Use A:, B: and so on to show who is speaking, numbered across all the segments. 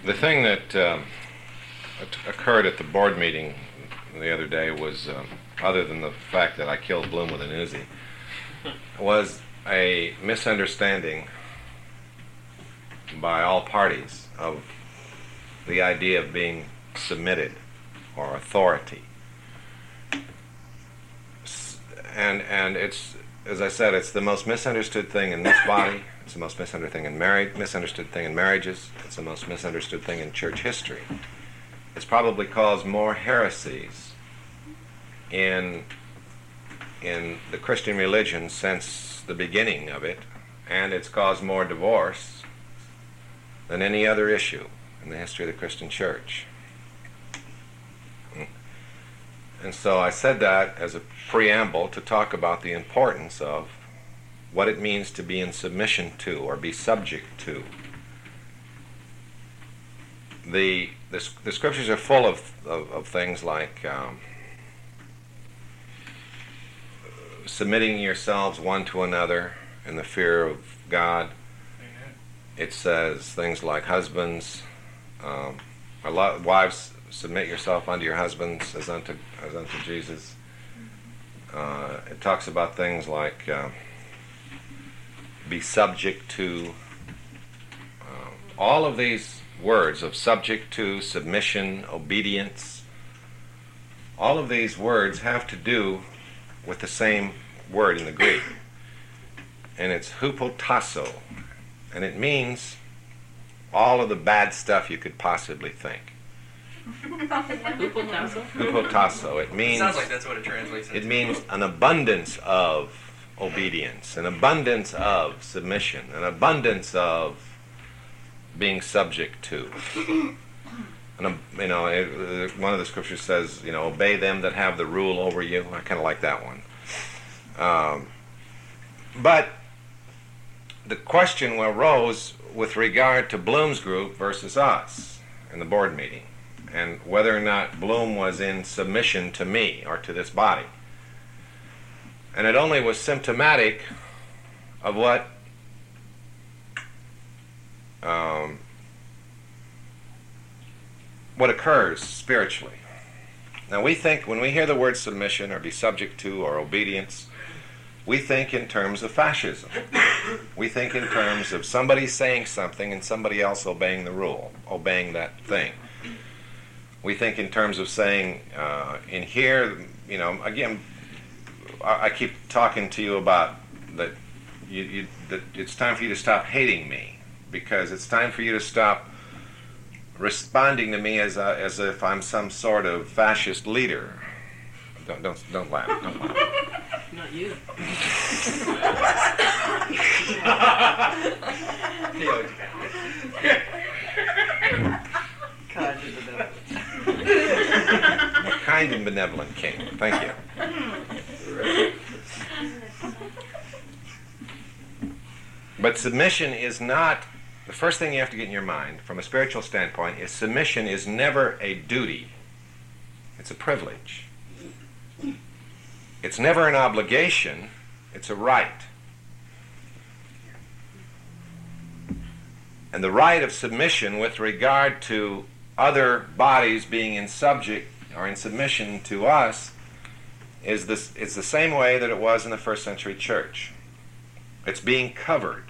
A: The thing that occurred at the board meeting the other day was, other than the fact that I killed Bloom with an Uzi, was a misunderstanding by all parties of the idea of being submitted or authority. And it's, as I said, it's the most misunderstood thing in this body. It's the most misunderstood thing in marriages. It's the most misunderstood thing in church history. It's probably caused more heresies in the Christian religion since the beginning of it, and it's caused more divorce than any other issue in the history of the Christian church. And so I said that as a preamble to talk about the importance of what it means to be in submission to or be subject to. The scriptures are full of things like submitting yourselves one to another in the fear of God. Amen. It says things like, husbands, wives, submit yourself unto your husbands as unto Jesus. It talks about things like be subject to. All of these words of subject to, submission, obedience, all of these words have to do with the same word in the Greek. And it's hupotasso. And it means all of the bad stuff you could possibly think.
B: Hupotasso?
A: Hupotasso. It means.
C: Sounds like that's what it translates into.
A: It means an abundance of obedience, an abundance of submission, an abundance of being subject to. And one of the scriptures says, obey them that have the rule over you. I kind of like that one. But the question arose with regard to Bloom's group versus us in the board meeting, and whether or not Bloom was in submission to me or to this body. And it only was symptomatic of what occurs spiritually. Now we think, when we hear the word submission or be subject to or obedience, we think in terms of fascism. We think in terms of somebody saying something and somebody else obeying the rule, obeying that thing. We think in terms of saying, in here, again, I keep talking to you about that that it's time for you to stop hating me, because it's time for you to stop responding to me as if I'm some sort of fascist leader. Don't laugh. Don't laugh.
B: Not you.
A: Kind and benevolent king. Thank you. But submission is not, the first thing you have to get in your mind from a spiritual standpoint is submission is never a duty. It's a privilege. It's never an obligation. It's a right. And the right of submission with regard to other bodies being in subject or in submission to us is it's the same way that it was in the first century church. It's being covered.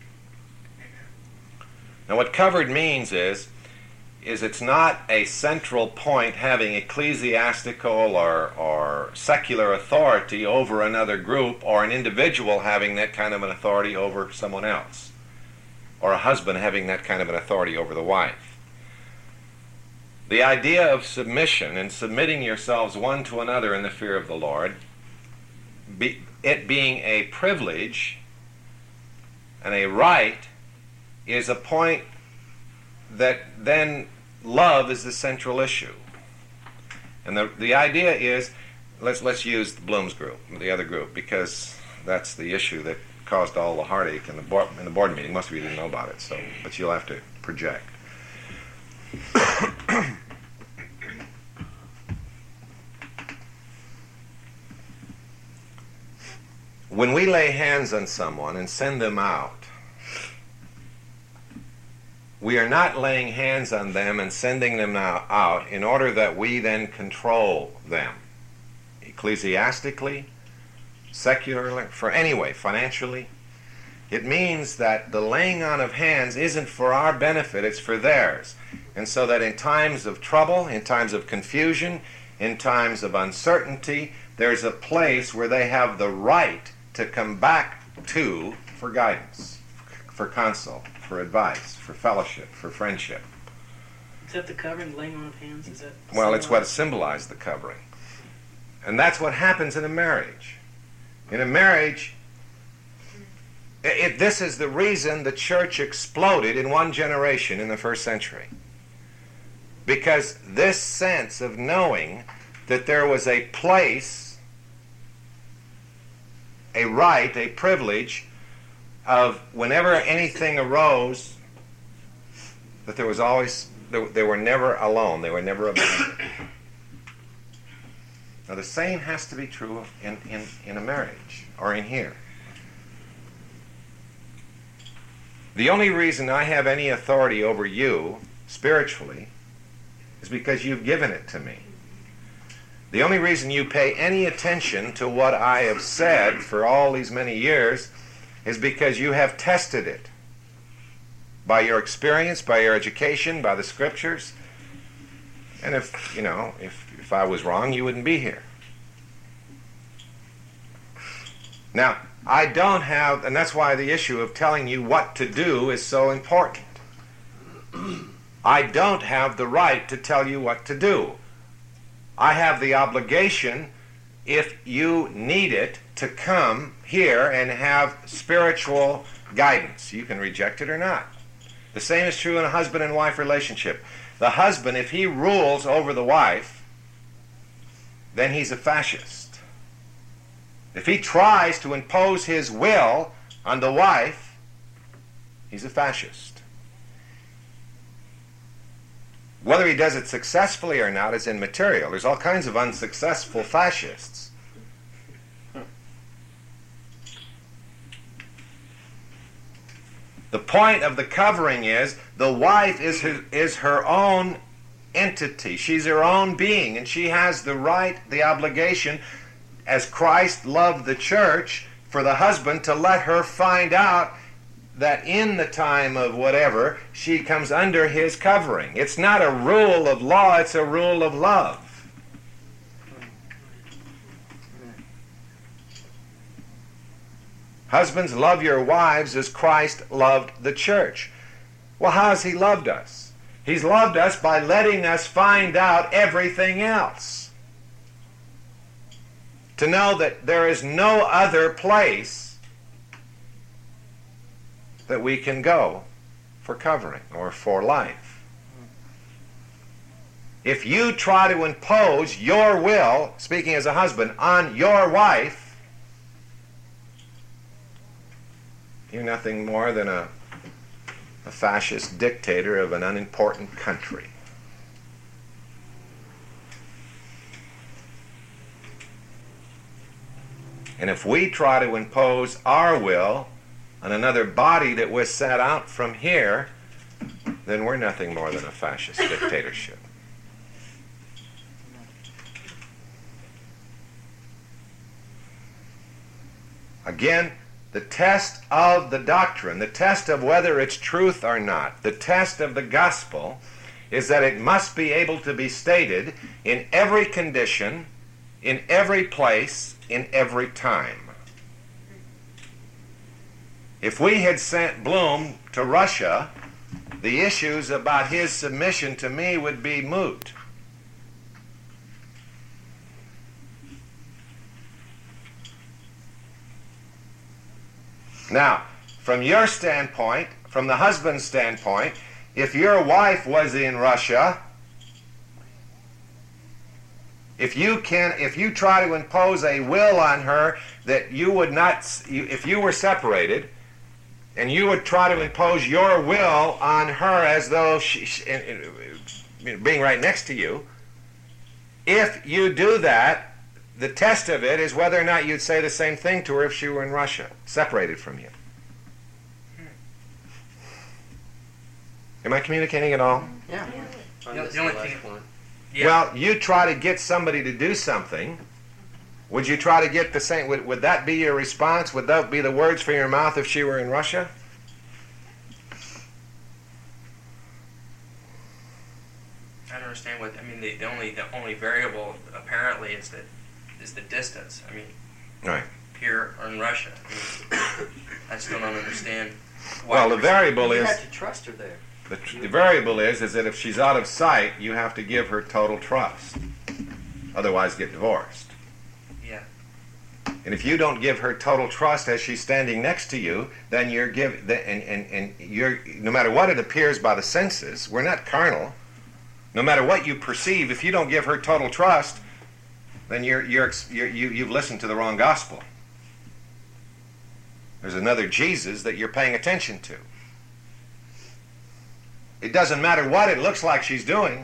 A: Now what covered means is it's not a central point having ecclesiastical or secular authority over another group, or an individual having that kind of an authority over someone else, or a husband having that kind of an authority over the wife. The idea of submission and submitting yourselves one to another in the fear of the Lord, it being a privilege and a right, is a point that then love is the central issue. And the idea is, let's use the Bloom's group, the other group, because that's the issue that caused all the heartache in the board meeting. Most of you didn't know about it, but you'll have to project. When we lay hands on someone and send them out, we are not laying hands on them and sending them out in order that we then control them, ecclesiastically, secularly, financially. It means that the laying on of hands isn't for our benefit, it's for theirs. And so that in times of trouble, in times of confusion, in times of uncertainty, there's a place where they have the right to come back to for guidance, for counsel, for advice, for fellowship, for friendship.
B: Is that the covering, laying on of hands? Is that
A: well, it's what symbolized the covering. And that's what happens in a marriage. In a marriage, this is the reason the church exploded in one generation in the first century. Because this sense of knowing that there was a place, a right, a privilege of whenever anything arose, that there was always, they were never alone, they were never abandoned. Now the same has to be true in a marriage, or in here. The only reason I have any authority over you, spiritually, is because you've given it to me. The only reason you pay any attention to what I have said for all these many years is because you have tested it by your experience, by your education, by the scriptures. And if I was wrong, you wouldn't be here. Now, I don't have, and that's why the issue of telling you what to do is so important. I don't have the right to tell you what to do. I have the obligation, if you need it, to come here and have spiritual guidance. You can reject it or not. The same is true in a husband and wife relationship. The husband, if he rules over the wife, then he's a fascist. If he tries to impose his will on the wife, he's a fascist. Whether he does it successfully or not is immaterial. There's all kinds of unsuccessful fascists. The point of the covering is the wife is her own entity. She's her own being, and she has the right, the obligation, as Christ loved the church, for the husband to let her find out that in the time of whatever, she comes under his covering. It's not a rule of law, it's a rule of love. Husbands, love your wives as Christ loved the church. Well, how has he loved us? He's loved us by letting us find out everything else. To know that there is no other place that we can go for covering or for life. If you try to impose your will, speaking as a husband, on your wife, you're nothing more than a fascist dictator of an unimportant country. And if we try to impose our will on another body that was set out from here, then we're nothing more than a fascist dictatorship. Again, the test of the doctrine, the test of whether it's truth or not, the test of the gospel is that it must be able to be stated in every condition, in every place, in every time. If we had sent Bloom to Russia, the issues about his submission to me would be moot. Now, from your standpoint, from the husband's standpoint, if your wife was in Russia, if you try to impose a will on her that you would not, if you were separated, and you would try to impose your will on her as though she being right next to you, if you do that, the test of it is whether or not you'd say the same thing to her if she were in Russia, separated from you. Am I communicating at all?
C: Yeah.
D: On
C: The
D: this
C: only
D: last
C: thing-
D: one.
C: Yeah.
A: Well, you try to get somebody to do something. Would you try to get the same? Would that be your response? Would that be the words from your mouth if she were in Russia?
C: I don't understand what I mean. The only variable apparently is the distance. I mean,
A: Right.
C: here or in Russia. I mean, I still don't understand. Why
A: Well, the variable
D: You
A: is
D: have to trust her there.
A: the variable is that if she's out of sight, you have to give her total trust. Otherwise, get divorced.
C: Yeah.
A: And if you don't give her total trust as she's standing next to you, then you're you're no matter what it appears by the senses, we're not carnal. No matter what you perceive, if you don't give her total trust, then you've listened to the wrong gospel. There's another Jesus that you're paying attention to. It doesn't matter what it looks like she's doing.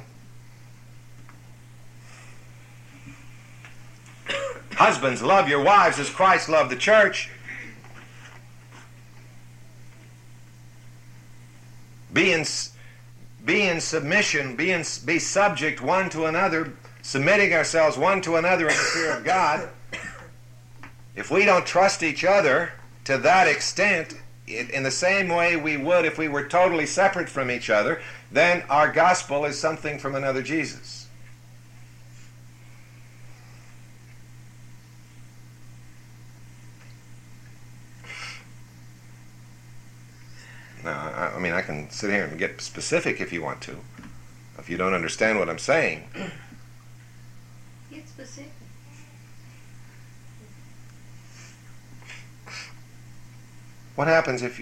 A: Husbands, love your wives as Christ loved the church. Be in submission, be subject one to another, submitting ourselves one to another in the fear of God. If we don't trust each other to that extent, in the same way we would if we were totally separate from each other, then our gospel is something from another Jesus. Now, I mean, I can sit here and get specific if you want to. If you don't understand what I'm saying.
E: Get specific.
A: What happens if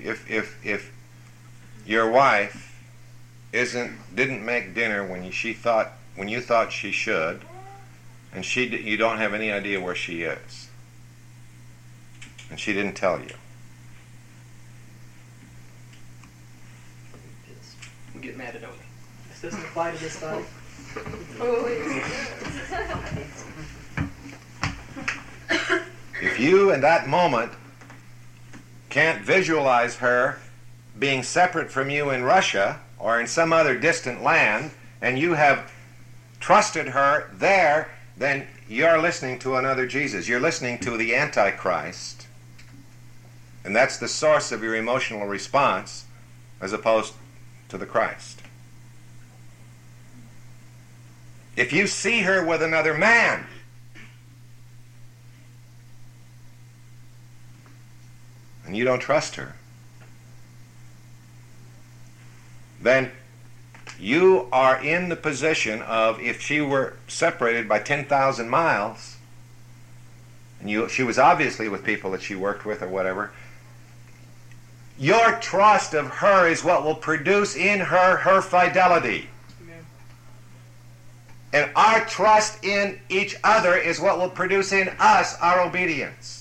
A: your wife didn't make dinner when you thought she should, and you don't have any idea where she is, and she didn't tell you?
D: We get mad at Odie.
B: This doesn't apply to this body.
A: If you in that moment can't visualize her being separate from you in Russia or in some other distant land, and you have trusted her there, then you're listening to another Jesus. You're listening to the Antichrist. And that's the source of your emotional response as opposed to the Christ. If you see her with another man, and you don't trust her, then you are in the position of, if she were separated by 10,000 miles, and she was obviously with people that she worked with or whatever, your trust of her is what will produce in her fidelity.
B: Amen.
A: And our trust in each other is what will produce in us our obedience.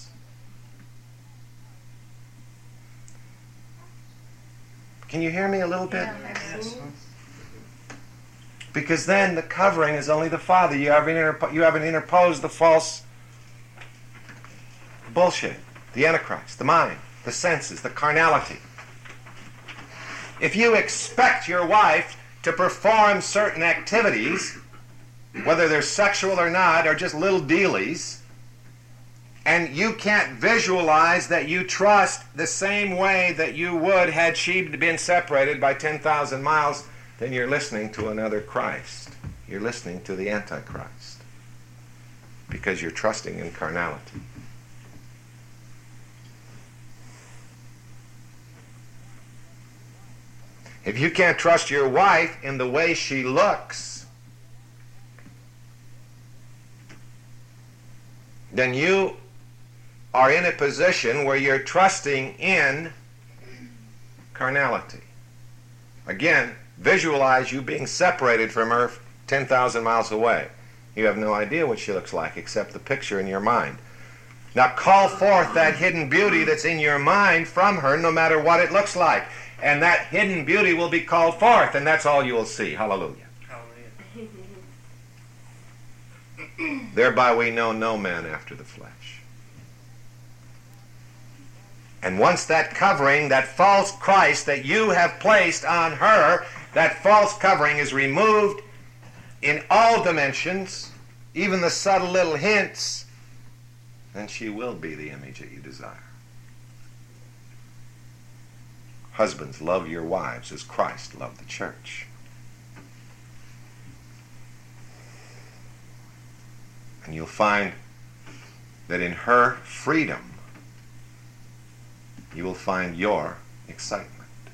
A: Can you hear me a little bit? Because then the covering is only the Father. You haven't interposed the false bullshit, the Antichrist, the mind, the senses, the carnality. If you expect your wife to perform certain activities, whether they're sexual or not, or just little dealies, and you can't visualize that you trust the same way that you would had she been separated by 10,000 miles, then you're listening to another Christ. You're listening to the Antichrist. Because you're trusting in carnality. If you can't trust your wife in the way she looks, then you are in a position where you're trusting in carnality. Again, visualize you being separated from her 10,000 miles away. You have no idea what she looks like except the picture in your mind. Now call forth that hidden beauty that's in your mind from her, no matter what it looks like. And that hidden beauty will be called forth, and that's all you will see. Hallelujah.
C: Hallelujah.
A: Thereby we know no man after the flesh. And once that covering, that false Christ that you have placed on her, that false covering is removed in all dimensions, even the subtle little hints, then she will be the image that you desire. Husbands, love your wives as Christ loved the church. And you'll find that in her freedom, you will find your excitement.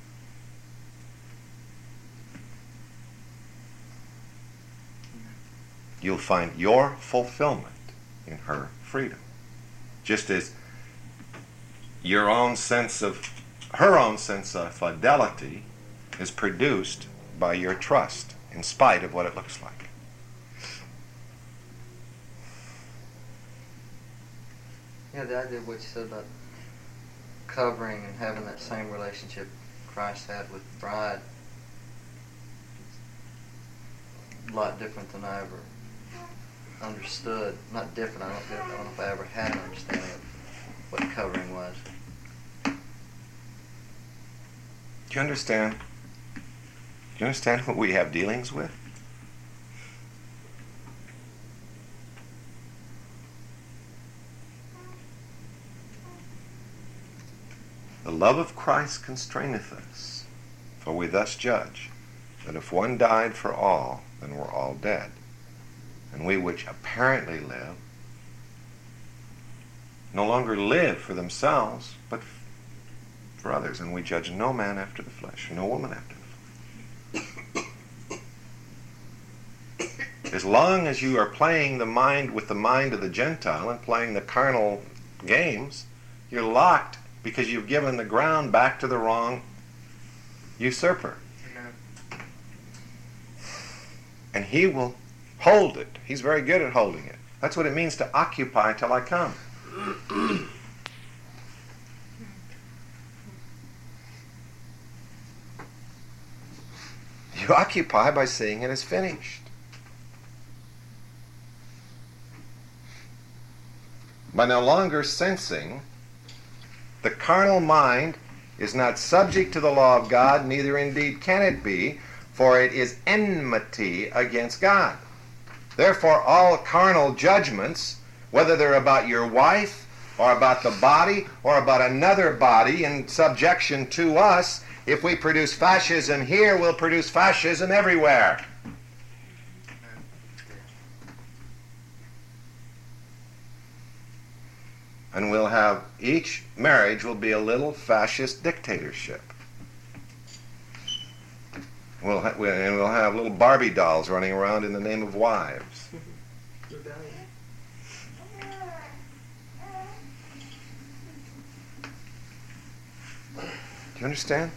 A: You'll find your fulfillment in her freedom. Just as her own sense of fidelity is produced by your trust, in spite of what it looks like.
D: Yeah, the idea of what you said about covering and having that same relationship Christ had with the bride, a lot different than I ever understood. Not different, I don't know if I ever had an understanding of what covering was.
A: Do you understand? Do you understand what we have dealings with? The love of Christ constraineth us, for we thus judge, that if one died for all, then we're all dead. And we which apparently live, no longer live for themselves, but for others. And we judge no man after the flesh, no woman after the flesh. As long as you are playing the mind with the mind of the Gentile and playing the carnal games, you're locked because you've given the ground back to the wrong usurper.
C: Amen.
A: And he will hold it. He's very good at holding it. That's what it means to occupy till I come. You occupy by seeing it as finished. By no longer sensing the carnal mind is not subject to the law of God, neither indeed can it be, for it is enmity against God. Therefore, all carnal judgments, whether they're about your wife, or about the body, or about another body in subjection to us, if we produce fascism here, we'll produce fascism everywhere. And we'll have, each marriage will be a little fascist dictatorship. We'll have little Barbie dolls running around in the name of wives.
B: Rebellion.
A: Do you understand?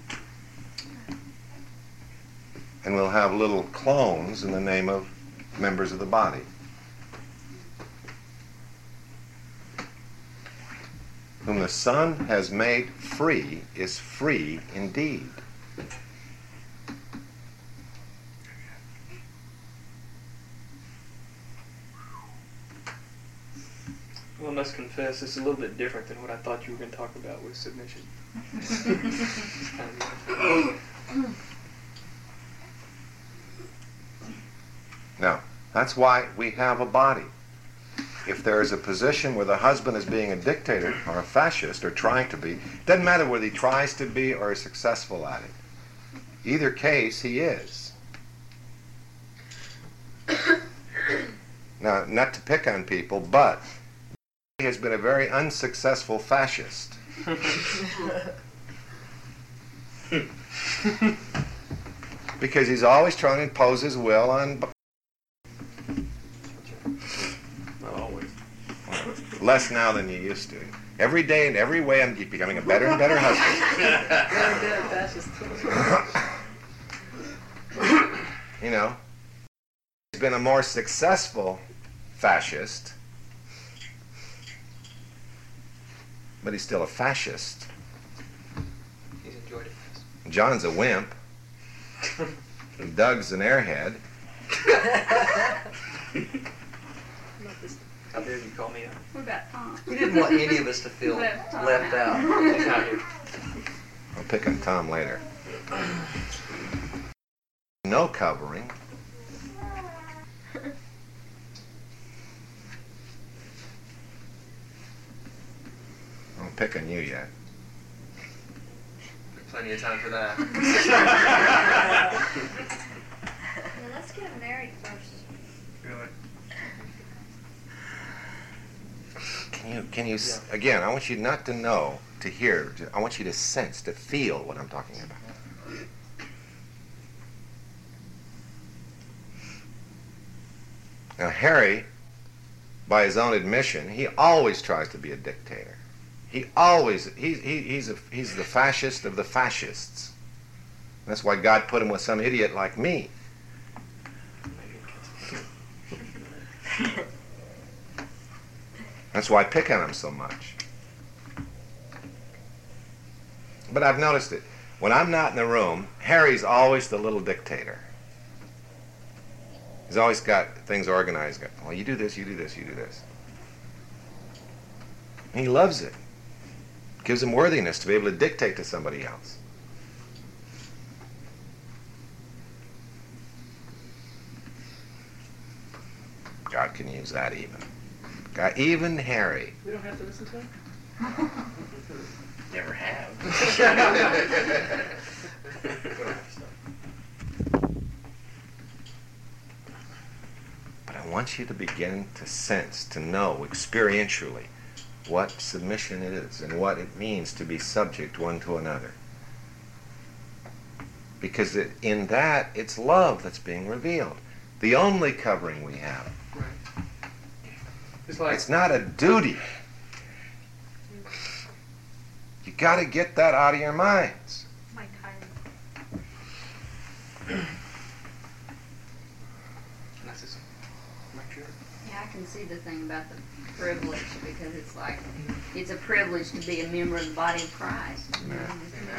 A: And we'll have little clones in the name of members of the body. Whom the Son has made free is free indeed.
F: Well, I must confess, it's a little bit different than what I thought you were going to talk about with submission.
A: Now, that's why we have a body. If there is a position where the husband is being a dictator or a fascist or trying to be, it doesn't matter whether he tries to be or is successful at it. Either case, he is. Now, not to pick on people, but he has been a very unsuccessful fascist. Because he's always trying to impose his will on...
F: Not always.
A: Less now than you used to. Every day in every way I'm becoming a better and better husband.
B: Very good at fascist.
A: You know, he's been a more successful fascist, but he's still a fascist.
C: He's enjoyed it.
A: John's a wimp. And Doug's an airhead.
C: How dare you call me out?
E: What about Tom?
D: We didn't want any of us to feel
E: Left
D: left out.
C: He's not here.
A: I'll pick on Tom later. no covering. I don't pick on you yet.
C: Plenty of time for that.
E: Yeah, let's get him married first.
C: Really?
A: Can you again, I want you not to know, to hear, I want you to sense, to feel what I'm talking about. Now Harry, by his own admission, he always tries to be a dictator. He's the fascist of the fascists. That's why God put him with some idiot like me. That's why I pick on him so much. But I've noticed it. When I'm not in the room, Harry's always the little dictator. He's always got things organized. Well, you do this, you do this, you do this. And he loves it. Gives him worthiness to be able to dictate to somebody else. God can use that even. God, even Harry.
F: We don't have to listen to him?
C: Never have.
A: But I want you to begin to sense, to know experientially what submission is and what it means to be subject one to another. Because in that, it's love that's being revealed. The only covering we have.
F: Right. It's like,
A: It's not a duty. You got to get that out of your minds.
E: My tired.
F: that's his, right here.
E: Yeah, I can see the thing about the privilege, because it's like, it's a privilege to be a member of the body of Christ. You know?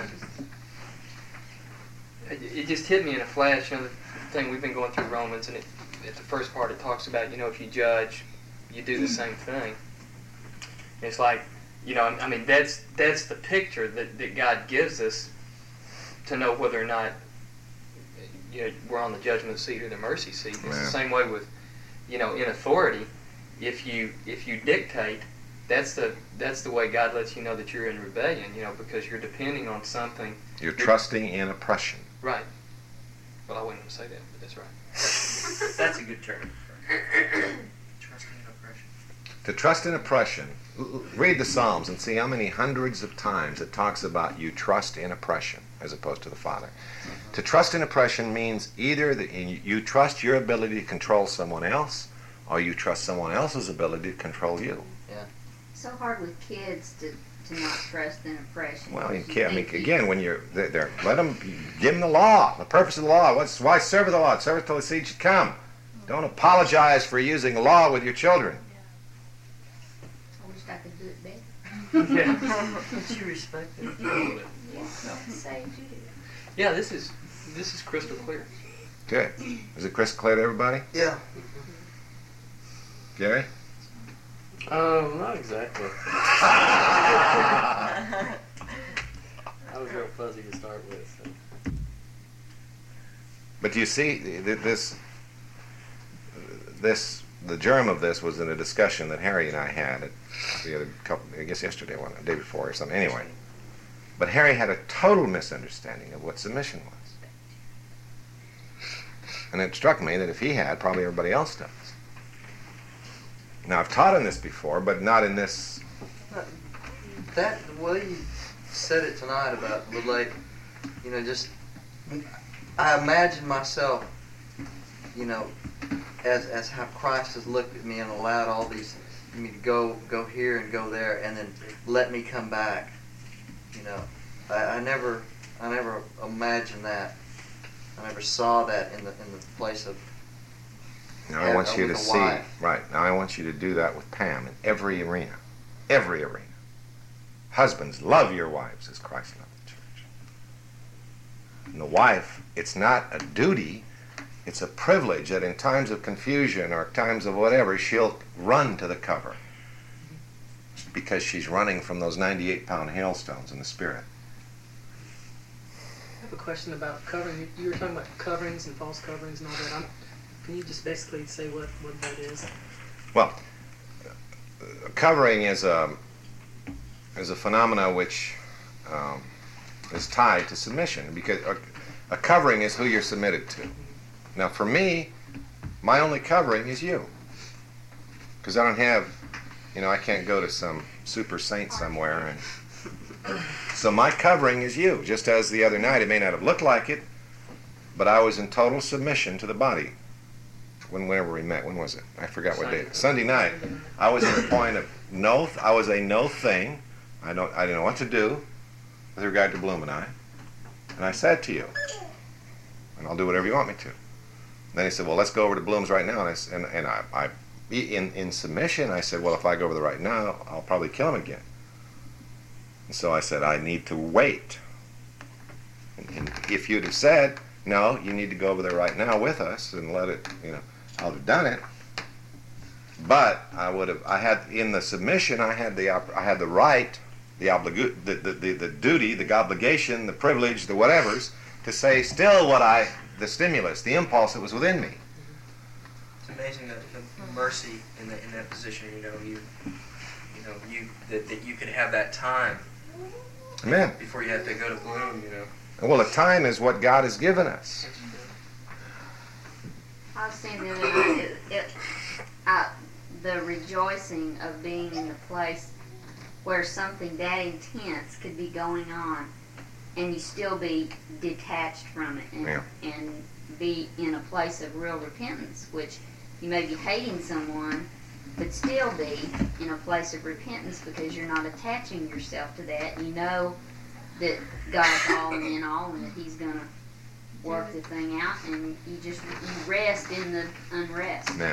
F: It just hit me in a flash. You know, the thing we've been going through Romans, and at the first part it talks about, you know, if you judge, you do the same thing. And it's like, you know, I mean, that's the picture that God gives us to know whether or not, you know, we're on the judgment seat or the mercy seat. It's the same way with, you know, in authority. If you dictate, that's the way God lets you know that you're in rebellion. You know, because you're depending on something.
A: You're trusting in oppression.
F: Right. Well, I wouldn't say that, but that's right.
C: That's a good term. Trusting in oppression.
A: To trust in oppression, read the Psalms and see how many hundreds of times it talks about you trust in oppression as opposed to the Father. To trust in oppression means either that you trust your ability to control someone else, or you trust someone else's ability to control you.
E: So hard with kids to not trust in oppression.
A: Well, you can't. I mean, again, when they're let them give them the law, the purpose of the law. Why serve the law? Serve it till the seed should come. Don't apologize for using law with your children.
E: I wish I could do it better.
F: Yeah.
D: But you respect it a little bit.
E: Yeah, say you do.
F: Yeah, this is crystal clear.
A: Good. Is it crystal clear to everybody?
D: Yeah.
A: Gary?
G: Not exactly. I was real fuzzy to start with. So.
A: But you see, the germ of this was in a discussion that Harry and I had the other couple, I guess yesterday, the day before or something. Anyway, but Harry had a total misunderstanding of what submission was, and it struck me that if he had, probably everybody else does. Now I've taught him this before, but not in this.
D: That the way you said it tonight about relate, you know, just I imagine myself, you know, as how Christ has looked at me and allowed all these, me to go here and go there, and then let me come back. You know, I never imagined that. I never saw that in the place of.
A: Now I want you to
D: with a
A: see,
D: wife.
A: right, now I want you to do that with Pam in every arena. Every arena. Husbands, love your wives as Christ loved the church. And the wife, it's not a duty, it's a privilege that in times of confusion or times of whatever, she'll run to the cover. Because she's running from those 98-pound hailstones in the spirit.
B: have a question about covering. You were talking about coverings and false coverings and all that. Can you just basically say what that is?
A: Well, covering is a phenomena which is tied to submission, because a covering is who you're submitted to. Now, for me, my only covering is you, because I don't have, I can't go to some super saint somewhere, and so my covering is you. Just as the other night, it may not have looked like it, but I was in total submission to the body. Whenever we met, when was it? I forgot what day. Sunday night. I was at a point of no. I was a no thing. I didn't know what to do with regard to Bloom and I said to you, and I'll do whatever you want me to. Then he said, well, let's go over to Bloom's right now. And I in submission, I said, well, if I go over there right now, I'll probably kill him again. And so I said, I need to wait. And if you'd have said, no, you need to go over there right now with us and let it, I would have done it. But I had in the submission, I had the right, the duty, the obligation, the privilege, the whatevers, to say still the stimulus, the impulse that was within me.
C: It's amazing the mercy in that position. That you could have that time.
A: Amen.
C: Before you have to go to Bloom,
A: Well, the time is what God has given us.
E: I was saying the other night, the rejoicing of being in the place where something that intense could be going on, and you still be detached from it, and be in a place of real repentance, which you may be hating someone, but still be in a place of repentance because you're not attaching yourself to that. You know that God's all in all, and that He's going to work the thing out, and you rest in the unrest.
A: Amen.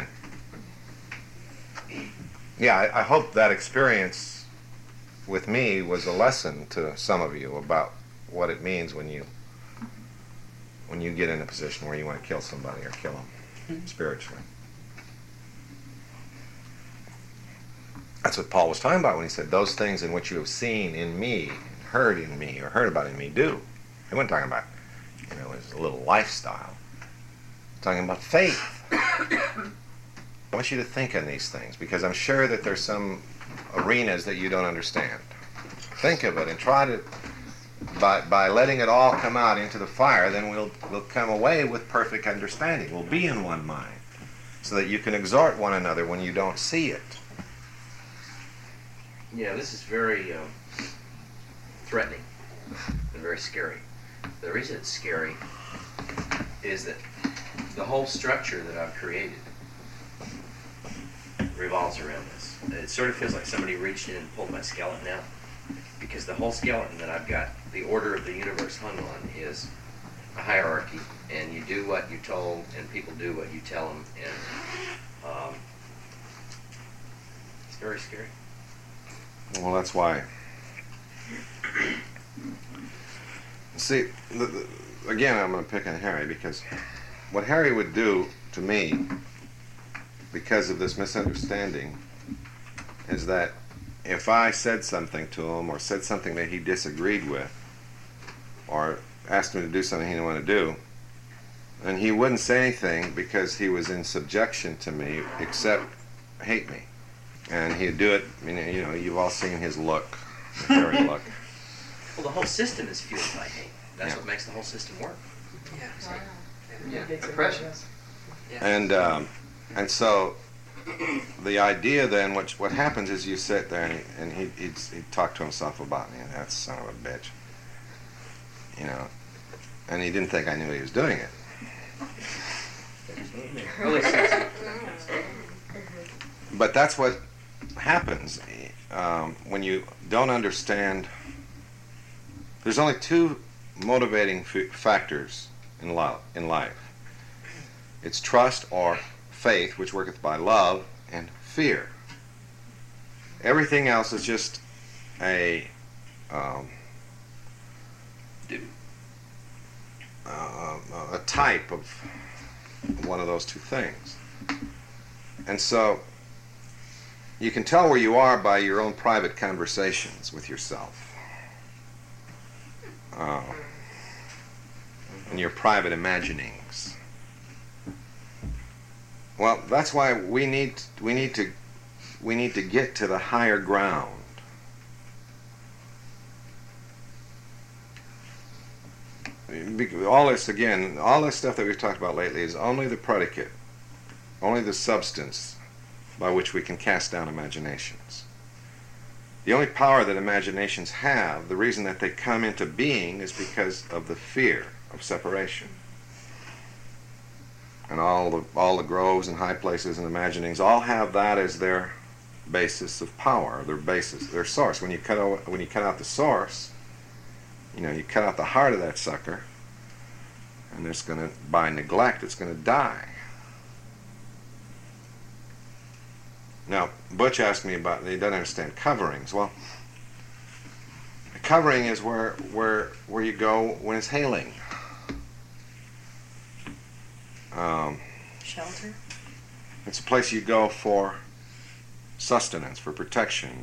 A: Yeah, I hope that experience with me was a lesson to some of you about what it means when you get in a position where you want to kill somebody or kill them spiritually. That's what Paul was talking about when he said, those things in which you have seen in me, heard in me, or heard about in me, do. He wasn't talking about, his little lifestyle. He's talking about faith. I want you to think on these things, because I'm sure that there's some arenas that you don't understand. Think of it and try to, by letting it all come out into the fire, then we'll come away with perfect understanding. We'll be in one mind, so that you can exhort one another when you don't see it.
H: Yeah, this is very threatening and very scary. The reason it's scary is that the whole structure that I've created revolves around this. It sort of feels like somebody reached in and pulled my skeleton out, because the whole skeleton that I've got, the order of the universe hung on, is a hierarchy, and you do what you're told, and people do what you tell them, and it's very scary.
A: Well, that's why. See, again, I'm going to pick on Harry, because what Harry would do to me, because of this misunderstanding, is that if I said something to him, or said something that he disagreed with, or asked him to do something he didn't want to do, and he wouldn't say anything because he was in subjection to me, except hate me. And he'd do it, you've all seen his look, the Harry look.
H: Well, the whole system is fueled by hate. That's what makes the whole system work.
F: Yeah, depression.
H: Yeah.
A: And so the idea then, what happens is you sit there and he'd talk to himself about me, and that son of a bitch, and he didn't think I knew he was doing it. But that's what happens when you don't understand. There's only two motivating factors in life. It's trust or faith, which worketh by love, and fear. Everything else is just a type of one of those two things. And so you can tell where you are by your own private conversations with yourself. and your private imaginings. Well, that's why we need to get to the higher ground. All this stuff that we've talked about lately is only the predicate, only the substance by which we can cast down imaginations. The only power that imaginations have, the reason that they come into being, is because of the fear of separation. And all the groves and high places and imaginings all have that as their basis of power, their source. When you cut out the source, you cut out the heart of that sucker, and by neglect, it's going to die. Now, Butch asked me about, he doesn't understand coverings. Well, a covering is where you go when it's hailing.
B: Shelter?
A: It's a place you go for sustenance, for protection,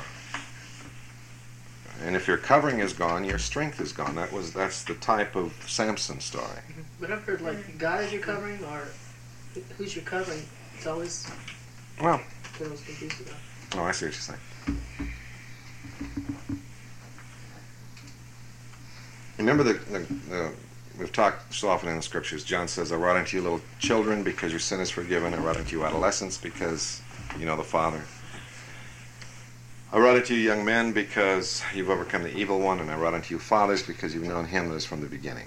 A: and if your covering is gone, your strength is gone. That's the type of Samson story.
B: But I've heard like God is your covering, or who's your covering. It's always
A: well.
B: What I was confused about.
A: Oh, I see what you're saying. Remember we've talked so often in the scriptures. John says, "I write unto you little children because your sin is forgiven. I write unto you adolescents because you know the Father. I write unto you young men because you've overcome the evil one, and I write unto you fathers because you've known him that is from the beginning."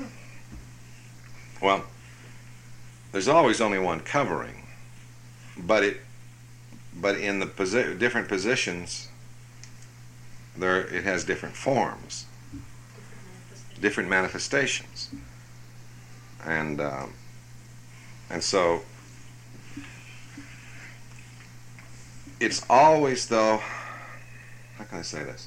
A: Well, there's always only one covering, but in the different positions, it has different forms, different manifestations, and so it's always, though, how can I say this?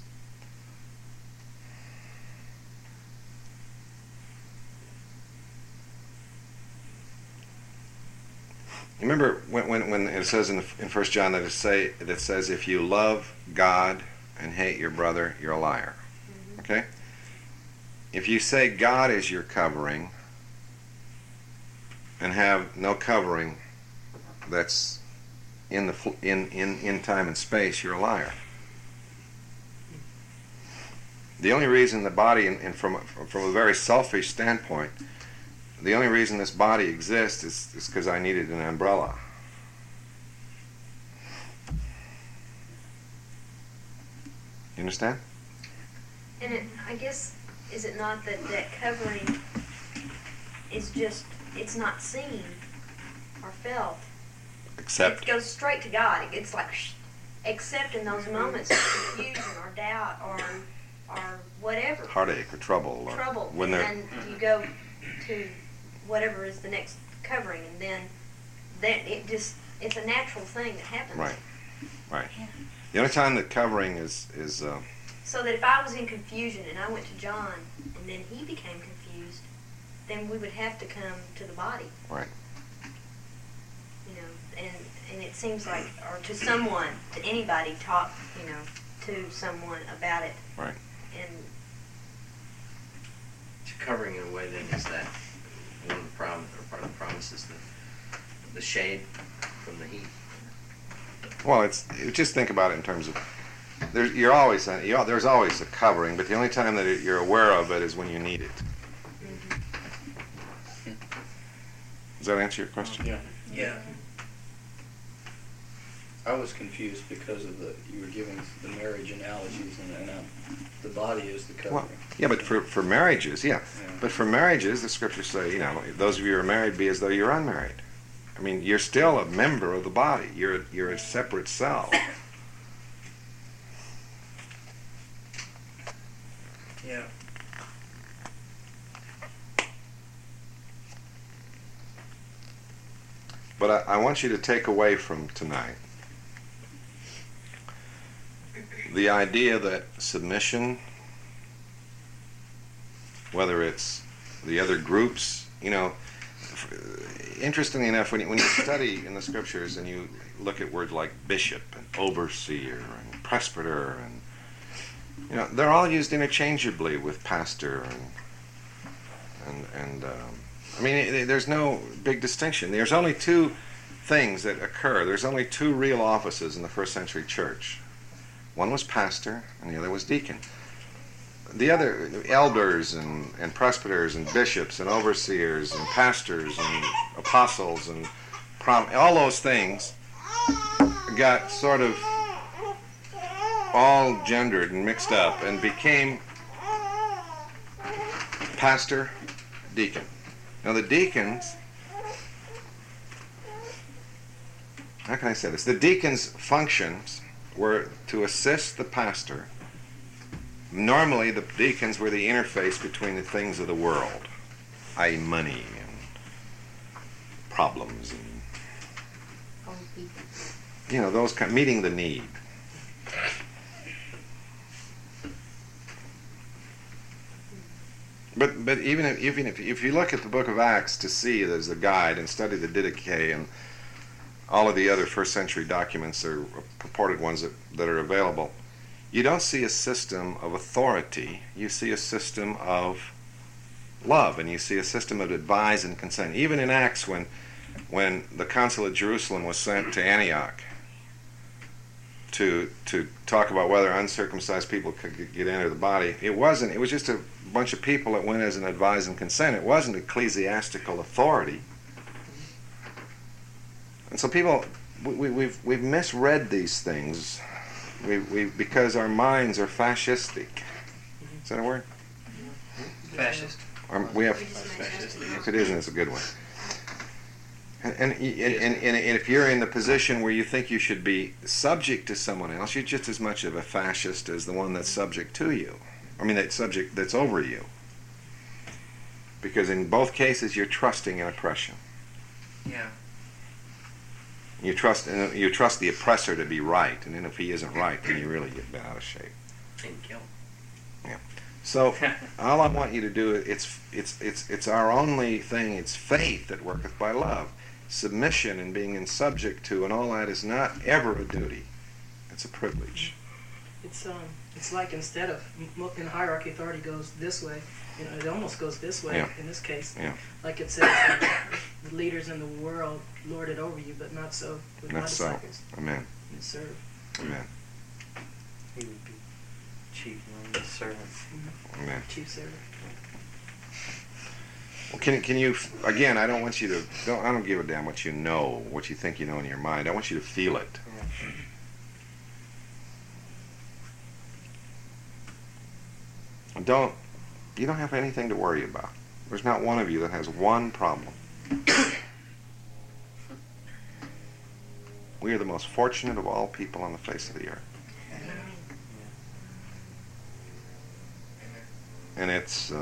A: You remember when it says in 1 John that it says if you love God and hate your brother, you're a liar. Okay? If you say God is your covering and have no covering that's in time and space, you're a liar. The only reason the body, and from a very selfish standpoint, the only reason this body exists is because I needed an umbrella. You understand?
I: And I guess, is it not that covering is just, it's not seen or felt?
A: Except.
I: It goes straight to God. It's like, except in those moments of confusion or doubt or whatever.
A: Heartache or trouble.
I: And then you go to whatever is the next covering, and then it's a natural thing that happens.
A: Right. Yeah. The only time that covering is
I: so that if I was in confusion and I went to John and then he became confused, then we would have to come to the body.
A: Right.
I: And it seems like, or to someone, to anybody, talk, to someone about it.
A: Right.
I: And
H: covering in a way then is that one of the part of the promise is the shade from the heat.
A: Well, just think about it in terms of there's always a covering, but the only time that you're aware of it is when you need it.
I: Mm-hmm.
A: Does that answer your question?
J: Yeah. I was confused because of you were giving the marriage analogies, and the body is the covering.
A: Well, yeah, but for marriages, yeah. But for marriages, the scriptures say, those of you who are married, be as though you're unmarried. I mean, you're still a member of the body. You're a separate cell.
J: Yeah.
A: But I want you to take away from tonight the idea that submission, whether it's the other groups, interestingly enough, when you study in the scriptures and you look at words like bishop and overseer and presbyter, and they're all used interchangeably with pastor and I mean, there's no big distinction. There's only two things that occur. There's only two real offices in the first century church. One was pastor, and the other was deacon. The other, elders and presbyters and bishops and overseers and pastors and apostles and all those things got sort of all gendered and mixed up and became pastor, deacon. Now the deacons, how can I say this? The deacons' functions were to assist the pastor. Normally the deacons were the interface between the things of the world, i.e. money and problems and, you know, those kind, meeting the need. But even if you look at the book of Acts to see there's a guide and study the Didache and all of the other first century documents or purported ones that are available, you don't see a system of authority. You see a system of love, and you see a system of advise and consent. Even in Acts, when the Council of Jerusalem was sent to Antioch to talk about whether uncircumcised people could get into the body, it was just a bunch of people that went as an advise and consent. It wasn't ecclesiastical authority. And so people, we've misread these things because our minds are fascistic. Is that a word?
F: Fascist.
A: We have,
F: Fascist.
A: if it isn't, it's a good one. And if you're in the position where you think you should be subject to someone else, you're just as much of a fascist as the one that's subject to you. I mean, that's over you. Because in both cases, you're trusting in oppression.
C: Yeah.
A: You trust the oppressor to be right, and then if he isn't right, then you really get bent out of shape.
H: And kill.
A: Yeah. So all I want you to do, it's our only thing. It's faith that worketh by love. Submission and being in subject to and all that is not ever a duty. It's a privilege.
B: It's like instead of in hierarchy, authority goes this way. You know, it almost goes this way in this case.
A: Yeah.
B: Like it says, the leaders in the world lord it over you, but not so with my
A: Not so.
B: disciples.
A: Amen.
B: You serve.
A: Amen.
F: He would be chief among the servants.
A: Amen.
B: Chief servant.
A: Well, can you again? I don't want you to. I don't give a damn what you know, what you think you know in your mind. I want you to feel it. You don't have anything to worry about. There's not one of you that has one problem. We are the most fortunate of all people on the face of the earth. And it's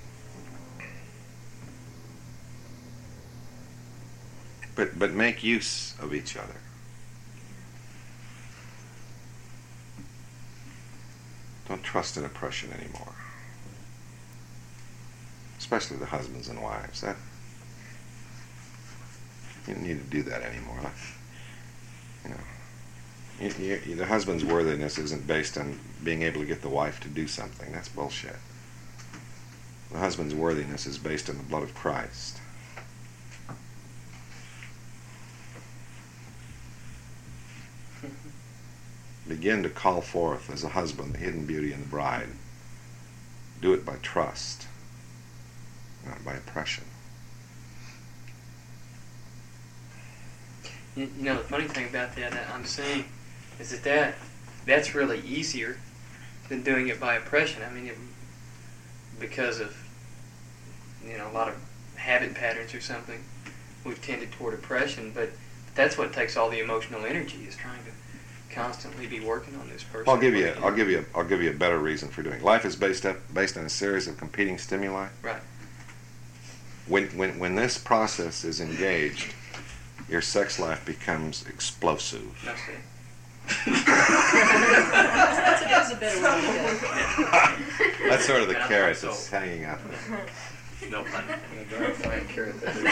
A: but make use of each other. Don't trust in oppression anymore. Especially the husbands and wives. That you don't need to do that anymore. You know, the husband's worthiness isn't based on being able to get the wife to do something. That's bullshit. The husband's worthiness is based on the blood of Christ. Begin to call forth as a husband the hidden beauty in the bride. Do it by trust, not by oppression.
F: You know, the funny thing about that I'm saying is that's really easier than doing it by oppression. I mean, because of, you know, a lot of habit patterns or something, we've tended toward oppression, but that's what takes all the emotional energy, is trying to constantly be working on this person.
A: I'll give you a better reason for doing it. Life is based on a series of competing stimuli.
F: Right.
A: When this process is engaged, your sex life becomes explosive.
F: That's it.
B: That's a better way to look at it.
A: That's sort of the carrot that's hanging out.
H: No pun.
J: Very fine carrot.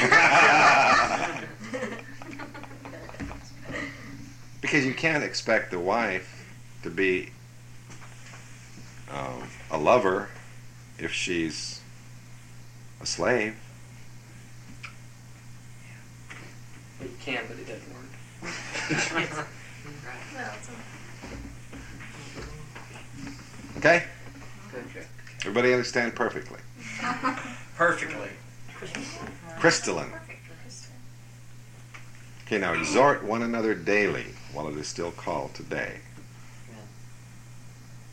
A: Because you can't expect the wife to be a lover if she's a slave.
F: You can, but it doesn't work.
I: Well, it's
A: Okay?
D: Okay.
A: Everybody understand perfectly?
C: Perfectly.
A: Crystalline. Okay, now exhort one another daily while it is still called today.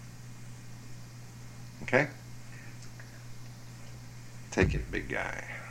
A: Okay? Take it, big guy.